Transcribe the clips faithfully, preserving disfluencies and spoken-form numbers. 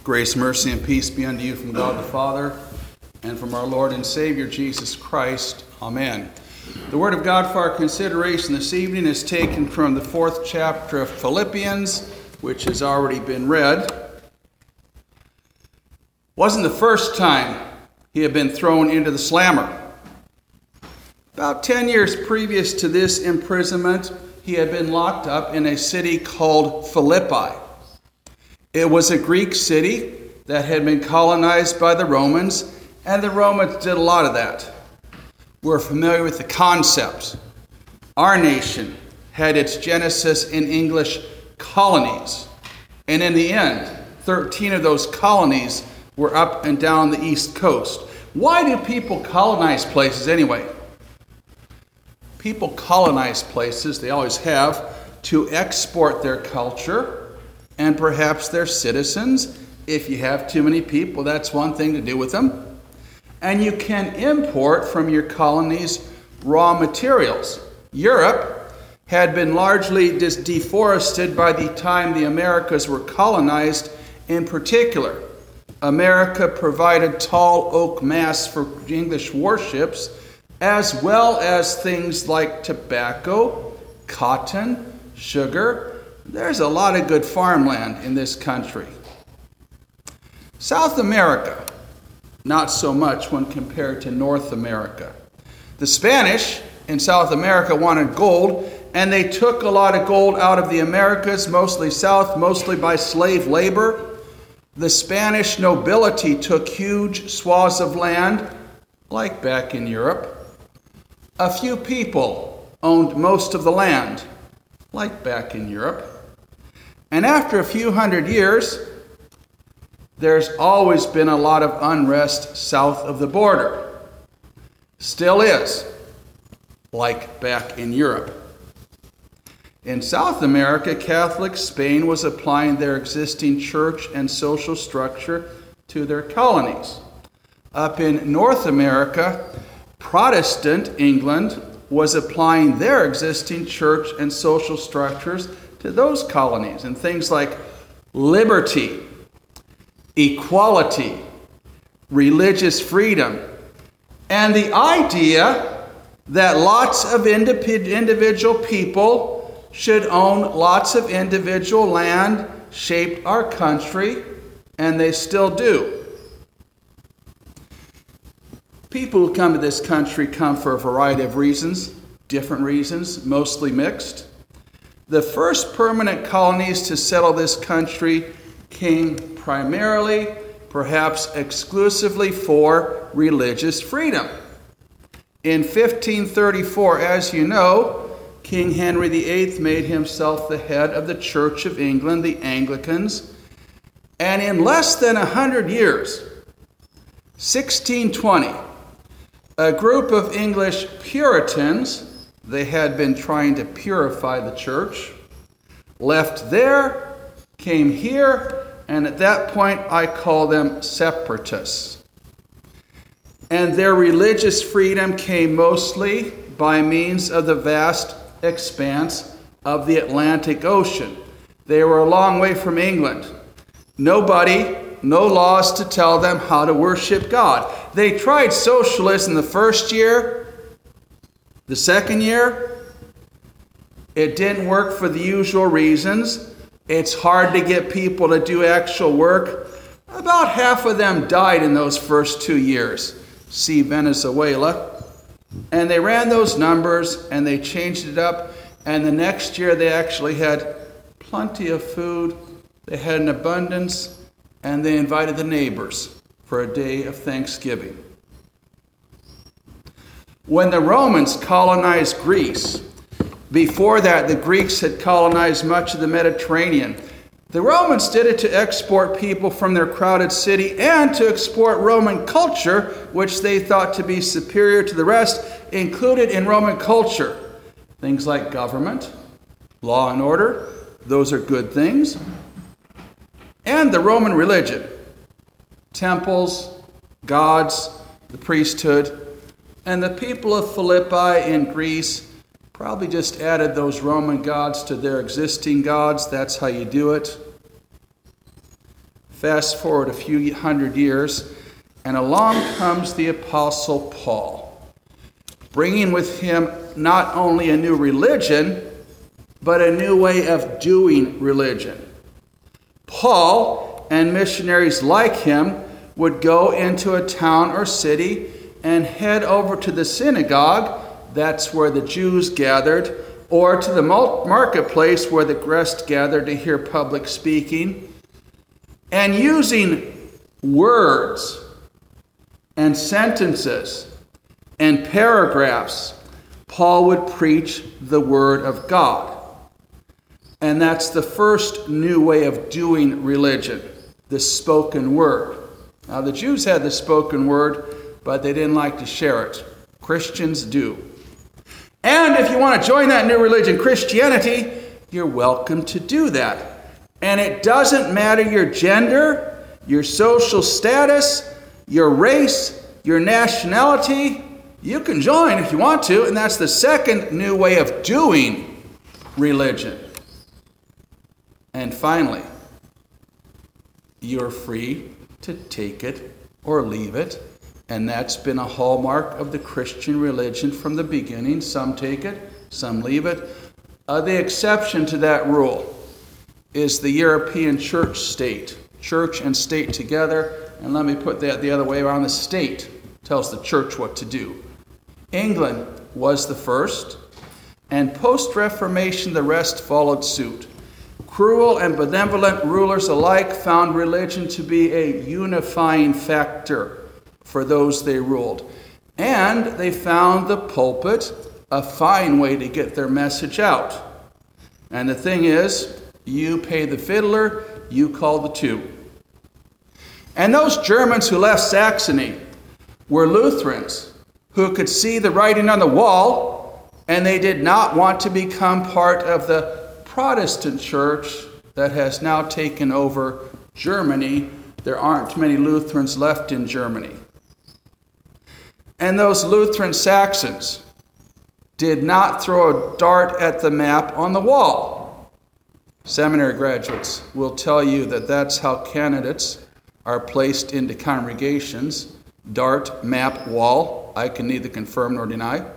Grace, mercy, and peace be unto you from God the Father and from our Lord and Savior Jesus Christ. Amen. The Word of God for our consideration this evening is taken from the fourth chapter of Philippians, which has already been read. Wasn't the first time he had been thrown into the slammer. About ten years previous to this imprisonment, he had been locked up in a city called Philippi. It was a Greek city that had been colonized by the Romans, and the Romans did a lot of that. We're familiar with the concept. Our nation had its genesis in English colonies, and in the end, thirteen of those colonies were up and down the East Coast. Why do people colonize places anyway? People colonize places, they always have, to export their culture and perhaps their citizens. If you have too many people, that's one thing to do with them. And you can import from your colonies raw materials. Europe had been largely just deforested by the time the Americas were colonized. In particular, America provided tall oak masts for English warships, as well as things like tobacco, cotton, sugar. There's a lot of good farmland in this country. South America, not so much when compared to North America. The Spanish in South America wanted gold, and they took a lot of gold out of the Americas, mostly south, mostly by slave labor. The Spanish nobility took huge swaths of land, like back in Europe. A few people owned most of the land, like back in Europe. And after a few hundred years, there's always been a lot of unrest south of the border. Still is, like back in Europe. In South America, Catholic Spain was applying their existing church and social structure to their colonies. Up in North America, Protestant England was applying their existing church and social structures to those colonies, and things like liberty, equality, religious freedom, and the idea that lots of individual people should own lots of individual land shaped our country, and they still do. People who come to this country come for a variety of reasons, different reasons, mostly mixed. The first permanent colonies to settle this country came primarily, perhaps exclusively, for religious freedom. In fifteen thirty-four, as you know, King Henry the Eighth made himself the head of the Church of England, the Anglicans. And in less than a hundred years, sixteen twenty, a group of English Puritans, they had been trying to purify the church, left there, came here, and at that point I call them separatists. And their religious freedom came mostly by means of the vast expanse of the Atlantic Ocean. They were a long way from England. Nobody, no laws to tell them how to worship God. They tried socialism the first year. The second year, it didn't work for the usual reasons. It's hard to get people to do actual work. About half of them died in those first two years. See Venezuela. And they ran those numbers and they changed it up. And the next year they actually had plenty of food. They had an abundance, and they invited the neighbors for a day of Thanksgiving. When the Romans colonized Greece, before that the Greeks had colonized much of the Mediterranean. The Romans did it to export people from their crowded city and to export Roman culture, which they thought to be superior to the rest. Included in Roman culture, things like government, law and order, those are good things. And the Roman religion, temples, gods, the priesthood. And the people of Philippi in Greece probably just added those Roman gods to their existing gods. That's how you do it. Fast forward a few hundred years, and along comes the Apostle Paul, bringing with him not only a new religion, but a new way of doing religion. Paul and missionaries like him would go into a town or city and head over to the synagogue, that's where the Jews gathered, or to the marketplace where the rest gathered to hear public speaking, and using words and sentences and paragraphs, Paul would preach the Word of God. And that's the first new way of doing religion, the spoken word. Now, the Jews had the spoken word, but they didn't like to share it. Christians do. And if you want to join that new religion, Christianity, you're welcome to do that. And it doesn't matter your gender, your social status, your race, your nationality. You can join if you want to, and that's the second new way of doing religion. And finally, you're free to take it or leave it. And that's been a hallmark of the Christian religion from the beginning. Some take it, some leave it. Uh, the exception to that rule is the European church state. Church and state together. And let me put that the other way around. The state tells the church what to do. England was the first, and post-Reformation the rest followed suit. Cruel and benevolent rulers alike found religion to be a unifying factor for those they ruled. And they found the pulpit a fine way to get their message out. And the thing is, you pay the fiddler, you call the tune. And those Germans who left Saxony were Lutherans who could see the writing on the wall, and they did not want to become part of the Protestant church that has now taken over Germany. There aren't many Lutherans left in Germany. And those Lutheran Saxons did not throw a dart at the map on the wall. Seminary graduates will tell you that that's how candidates are placed into congregations. Dart, map, wall. I can neither confirm nor deny.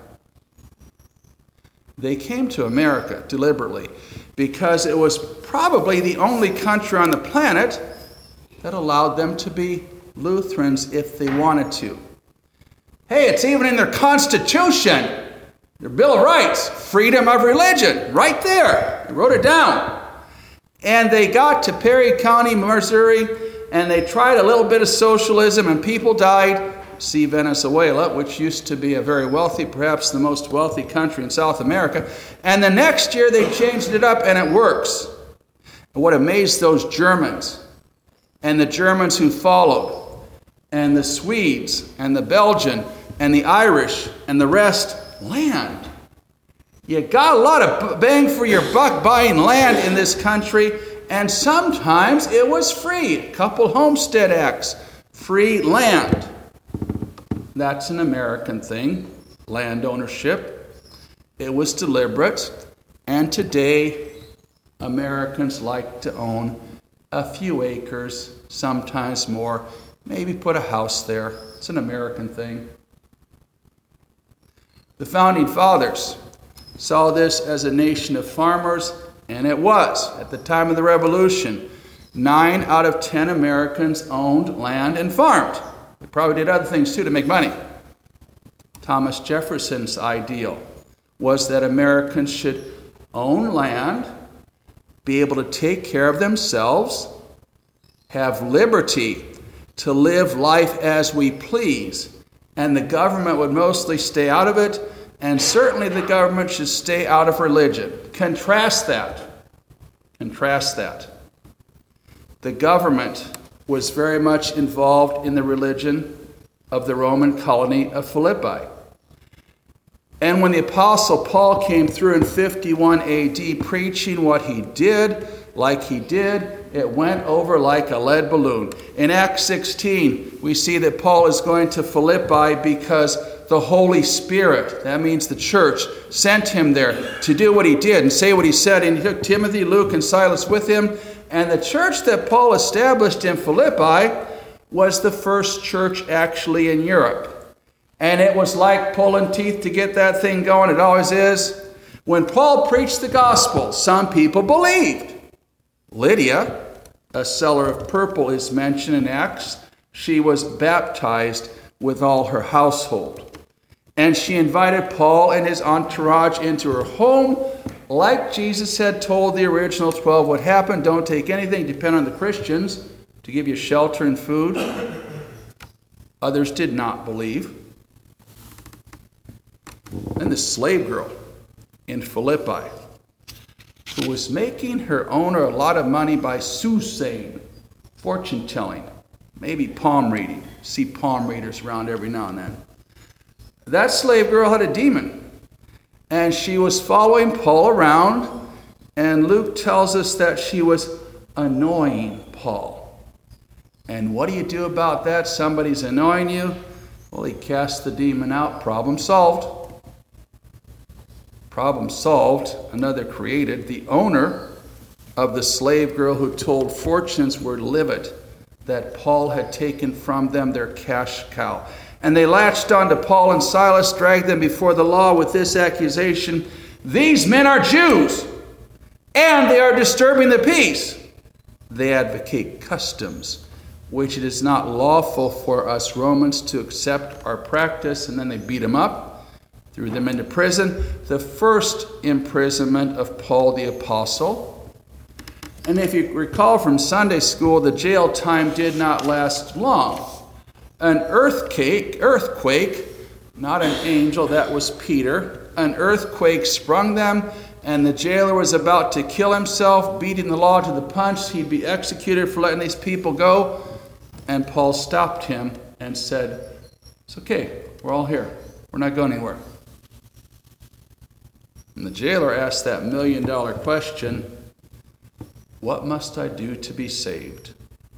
They came to America deliberately because it was probably the only country on the planet that allowed them to be Lutherans if they wanted to. Hey, it's even in their Constitution, their Bill of Rights, freedom of religion, right there. They wrote it down. And they got to Perry County, Missouri, and they tried a little bit of socialism, and people died. See Venezuela, which used to be a very wealthy, perhaps the most wealthy country in South America. And the next year they changed it up, and it works. And what amazed those Germans, and the Germans who followed, and the Swedes, and the Belgian, and the Irish, and the rest, land. You got a lot of bang for your buck buying land in this country, and sometimes it was free. A couple homestead acts, free land. That's an American thing, land ownership. It was deliberate, and today Americans like to own a few acres, sometimes more, maybe put a house there. It's an American thing. The Founding Fathers saw this as a nation of farmers, and it was. At the time of the Revolution, nine out of ten Americans owned land and farmed. They probably did other things too to make money. Thomas Jefferson's ideal was that Americans should own land, be able to take care of themselves, have liberty to live life as we please, and the government would mostly stay out of it, and certainly the government should stay out of religion. Contrast that. Contrast that. The government was very much involved in the religion of the Roman colony of Philippi. And when the Apostle Paul came through in fifty-one A D preaching what he did, like he did, it went over like a lead balloon. In Acts sixteen, we see that Paul is going to Philippi because the Holy Spirit, that means the church, sent him there to do what he did and say what he said. And he took Timothy, Luke, and Silas with him, And the church that Paul established in Philippi was the first church actually in Europe. And it was like pulling teeth to get that thing going. It always is. When Paul preached the gospel, some people believed. Lydia, a seller of purple, is mentioned in Acts. She was baptized with all her household. And she invited Paul and his entourage into her home, like Jesus had told the original twelve would happen. Don't take anything, depend on the Christians to give you shelter and food. Others did not believe. Then the slave girl in Philippi, who was making her owner a lot of money by soothsaying, fortune telling, maybe palm reading. See palm readers around every now and then. That slave girl had a demon, and she was following Paul around, and Luke tells us that she was annoying Paul. And what do you do about that? Somebody's annoying you. Well, he cast the demon out. Problem solved. Problem solved. Another created. The owner of the slave girl who told fortunes were livid that Paul had taken from them their cash cow. And they latched on to Paul and Silas, dragged them before the law with this accusation: these men are Jews, and they are disturbing the peace. They advocate customs which it is not lawful for us Romans to accept or practice. And then they beat him up, threw them into prison. The first imprisonment of Paul the Apostle. And if you recall from Sunday school, the jail time did not last long. An earthquake, earthquake, not an angel, that was Peter. An earthquake sprung them, and the jailer was about to kill himself, beating the law to the punch. He'd be executed for letting these people go. And Paul stopped him and said, it's okay, we're all here. We're not going anywhere. And the jailer asked that million dollar question, what must I do to be saved?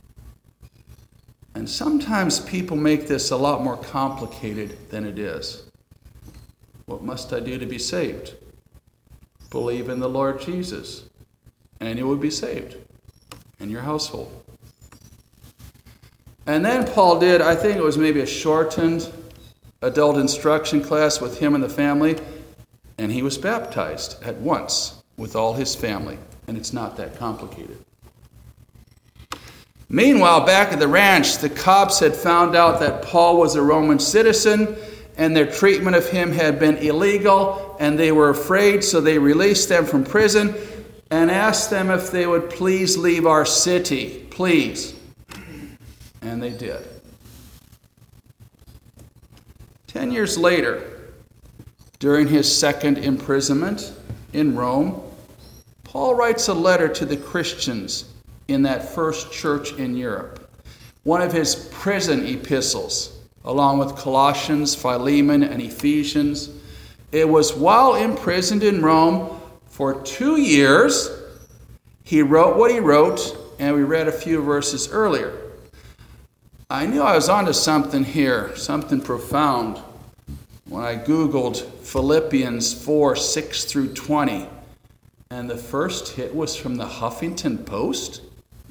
And sometimes people make this a lot more complicated than it is. What must I do to be saved? Believe in the Lord Jesus, and you will be saved, and your household. And then Paul did, I think it was maybe a shortened adult instruction class with him and the family, and he was baptized at once with all his family, and it's not that complicated. Meanwhile, back at the ranch, the cops had found out that Paul was a Roman citizen, and their treatment of him had been illegal, and they were afraid, so they released them from prison and asked them if they would please leave our city, please. And they did. Ten years later, during his second imprisonment in Rome, Paul writes a letter to the Christians in that first church in Europe, one of his prison epistles, along with Colossians, Philemon, and Ephesians. It was while imprisoned in Rome for two years, he wrote what he wrote, and we read a few verses earlier. I knew I was onto something here, something profound, when I Googled Philippians four, six through twenty, and the first hit was from the Huffington Post.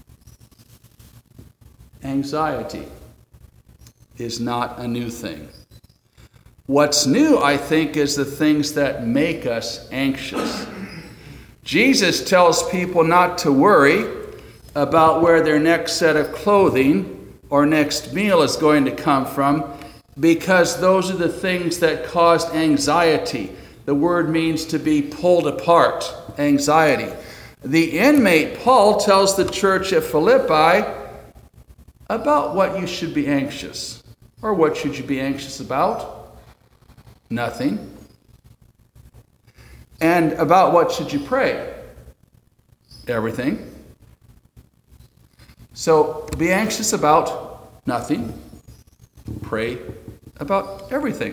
Anxiety is not a new thing. What's new, I think, is the things that make us anxious. Jesus tells people not to worry about where their next set of clothing or next meal is going to come from, because those are the things that caused anxiety. The word means to be pulled apart, anxiety. The inmate, Paul, tells the church at Philippi about what you should be anxious. Or what should you be anxious about? Nothing. And about what should you pray? Everything. So be anxious about nothing. Pray about everything.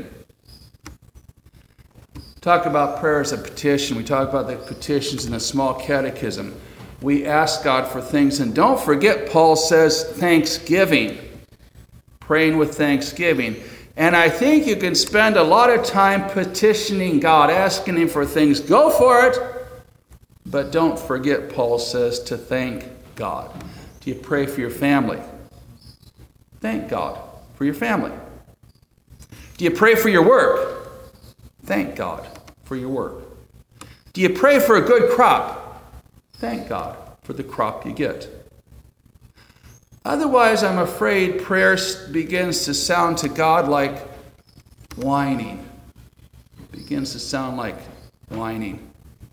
Talk about prayer as a petition. We talk about the petitions in a small catechism. We ask God for things. And don't forget, Paul says thanksgiving. Praying with thanksgiving. And I think you can spend a lot of time petitioning God, asking him for things. Go for it. But don't forget, Paul says, to thank God. Do you pray for your family? Thank God for your family. Do you pray for your work? Thank God for your work. Do you pray for a good crop? Thank God for the crop you get. Otherwise, I'm afraid prayer begins to sound to God like whining. It begins to sound like whining.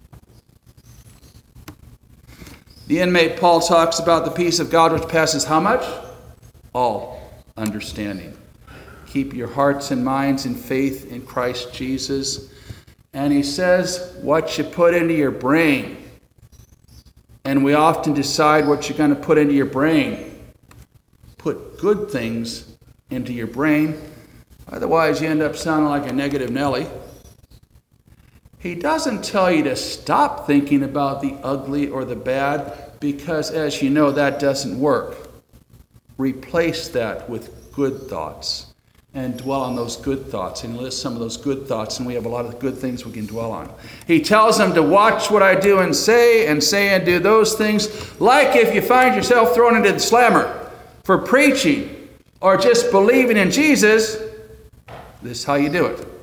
The inmate Paul talks about the peace of God which passes how much? All understanding. Keep your hearts and minds in faith in Christ Jesus. And he says, what you put into your brain. And we often decide what you're going to put into your brain. Put good things into your brain. Otherwise, you end up sounding like a negative Nelly. He doesn't tell you to stop thinking about the ugly or the bad, because, as you know, that doesn't work. Replace that with good thoughts and dwell on those good thoughts and list some of those good thoughts, and we have a lot of good things we can dwell on. He tells them to watch what I do and say, and say and do those things, like if you find yourself thrown into the slammer for preaching or just believing in Jesus, this is how you do it.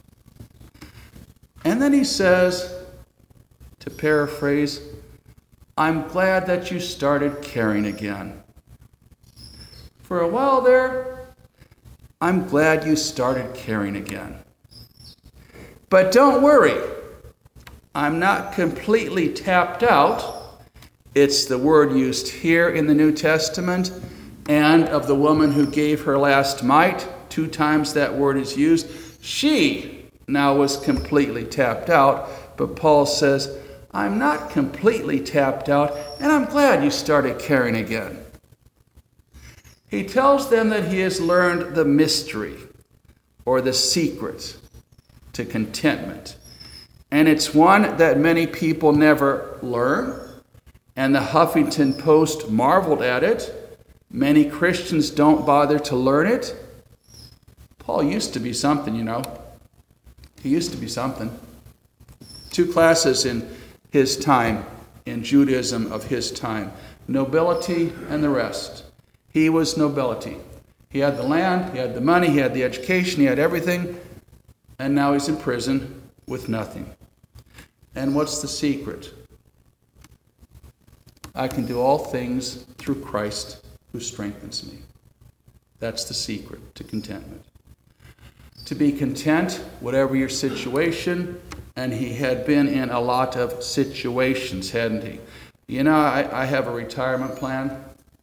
And then he says, to paraphrase, I'm glad that you started caring again. For a while there, I'm glad you started caring again. But don't worry, I'm not completely tapped out. It's the word used here in the New Testament, and of the woman who gave her last mite. Two times that word is used. She now was completely tapped out, but Paul says, I'm not completely tapped out, and I'm glad you started caring again. He tells them that he has learned the mystery, or the secret to contentment. And it's one that many people never learn, and the Huffington Post marveled at it. Many Christians don't bother to learn it. Paul used to be something, you know. He used to be something. Two classes in his time, in Judaism of his time, nobility and the rest. He was nobility. He had the land, he had the money, he had the education, he had everything, and now he's in prison with nothing. And what's the secret? I can do all things through Christ who strengthens me. That's the secret to contentment. To be content, whatever your situation, and he had been in a lot of situations, hadn't he? You know, I, I have a retirement plan,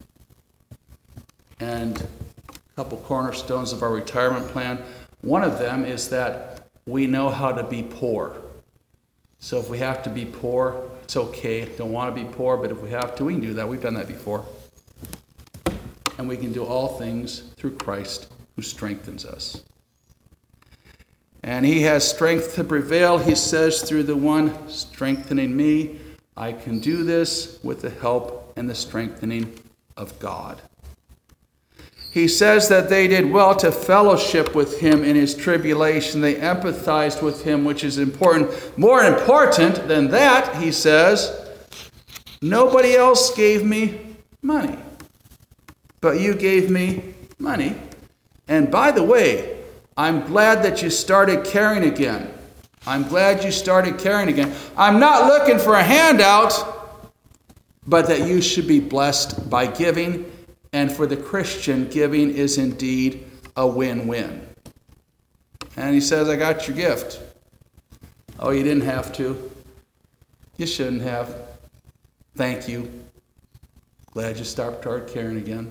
and a couple cornerstones of our retirement plan. One of them is that we know how to be poor. So if we have to be poor, it's okay. Don't want to be poor, but if we have to, we can do that. We've done that before. And we can do all things through Christ who strengthens us. And he has strength to prevail, he says, through the one strengthening me. I can do this with the help and the strengthening of God. He says that they did well to fellowship with him in his tribulation. They empathized with him, which is important. More important than that, he says, nobody else gave me money, but you gave me money. And by the way, I'm glad that you started caring again. I'm glad you started caring again. I'm not looking for a handout, but that you should be blessed by giving. And for the Christian, giving is indeed a win-win. And he says, I got your gift. Oh, you didn't have to. You shouldn't have. Thank you. Glad you started caring again.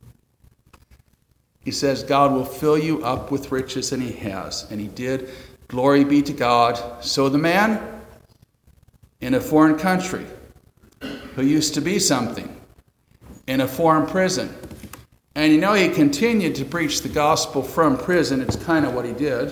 He says, God will fill you up with riches, and he has. And he did. Glory be to God. So the man in a foreign country who used to be something, in a foreign prison. And you know, he continued to preach the gospel from prison. It's kind of what he did.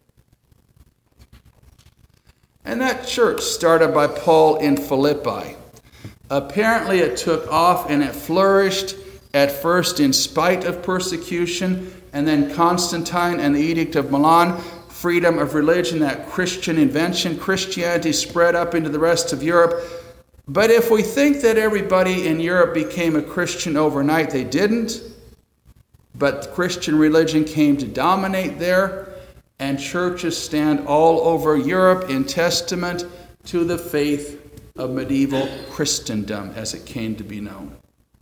And that church started by Paul in Philippi. Apparently it took off and it flourished at first in spite of persecution, and then Constantine and the Edict of Milan, freedom of religion, that Christian invention. Christianity spread up into the rest of Europe. But if we think that everybody in Europe became a Christian overnight, they didn't. But Christian religion came to dominate there, and churches stand all over Europe in testament to the faith of medieval Christendom as it came to be known.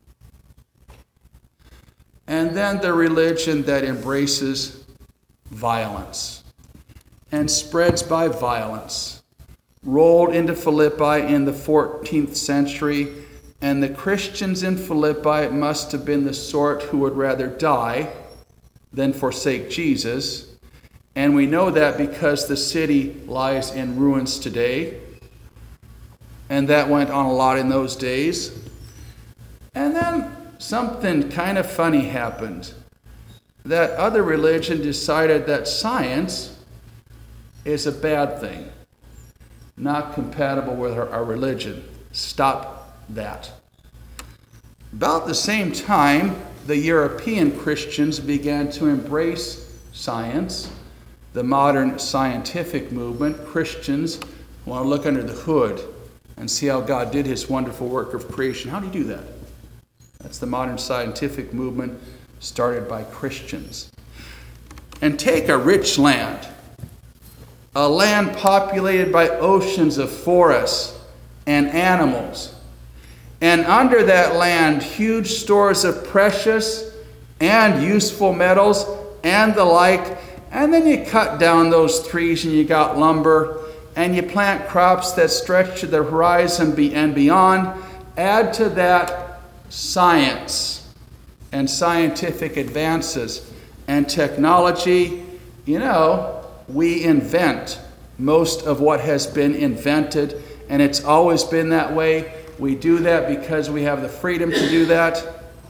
And then the religion that embraces violence and spreads by violence rolled into Philippi in the fourteenth century, and the Christians in Philippi must have been the sort who would rather die than forsake Jesus. And we know that because the city lies in ruins today, and that went on a lot in those days. And then something kind of funny happened. That other religion decided that science is a bad thing, not compatible with our, our religion. Stop that. About the same time, the European Christians began to embrace science, the modern scientific movement. Christians want to look under the hood and see how God did his wonderful work of creation. How do you do that? That's the modern scientific movement started by Christians. And take a rich land, a land populated by oceans of forests and animals, and under that land huge stores of precious and useful metals and the like, and then you cut down those trees and you got lumber, and you plant crops that stretch to the horizon and beyond. Add to that science and scientific advances and technology. You know, we invent most of what has been invented, and it's always been that way. We do that because we have the freedom to do that.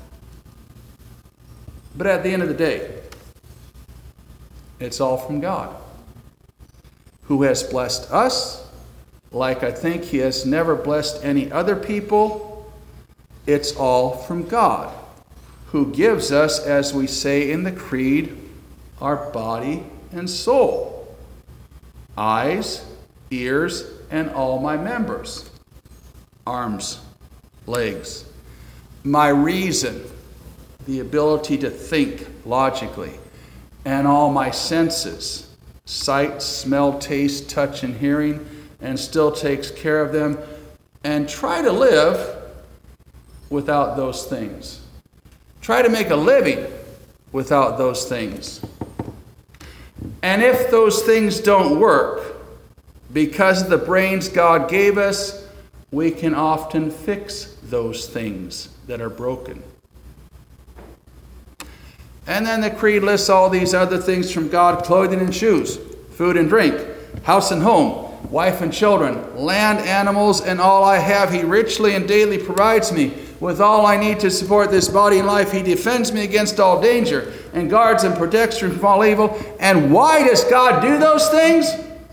But at the end of the day, it's all from God, who has blessed us like I think he has never blessed any other people. It's all from God, who gives us, as we say in the Creed, our body and soul, eyes, ears, and all my members, arms, legs, my reason, the ability to think logically, and all my senses, sight, smell, taste, touch, and hearing, and still takes care of them, and try to live without those things. Try to make a living without those things. And if those things don't work, because of the brains God gave us, we can often fix those things that are broken. And then the Creed lists all these other things from God: clothing and shoes, food and drink, house and home, wife and children, land, animals, and all I have. He richly and daily provides me with all I need to support this body and life. He defends me against all danger and guards and protects me from all evil. And why does God do those things?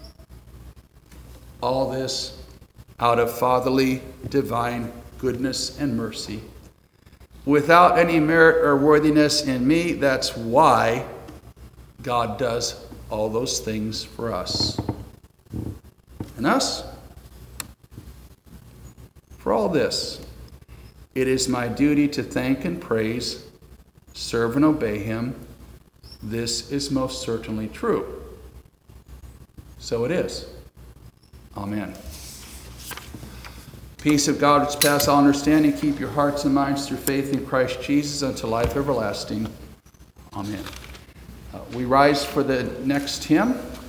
All this out of fatherly, divine goodness and mercy, without any merit or worthiness in me. That's why God does all those things for us. And us? For all this, it is my duty to thank and praise, serve and obey him. This is most certainly true. So it is. Amen. Peace of God which passes all understanding, keep your hearts and minds through faith in Christ Jesus unto life everlasting. Amen. Uh, we rise for the next hymn.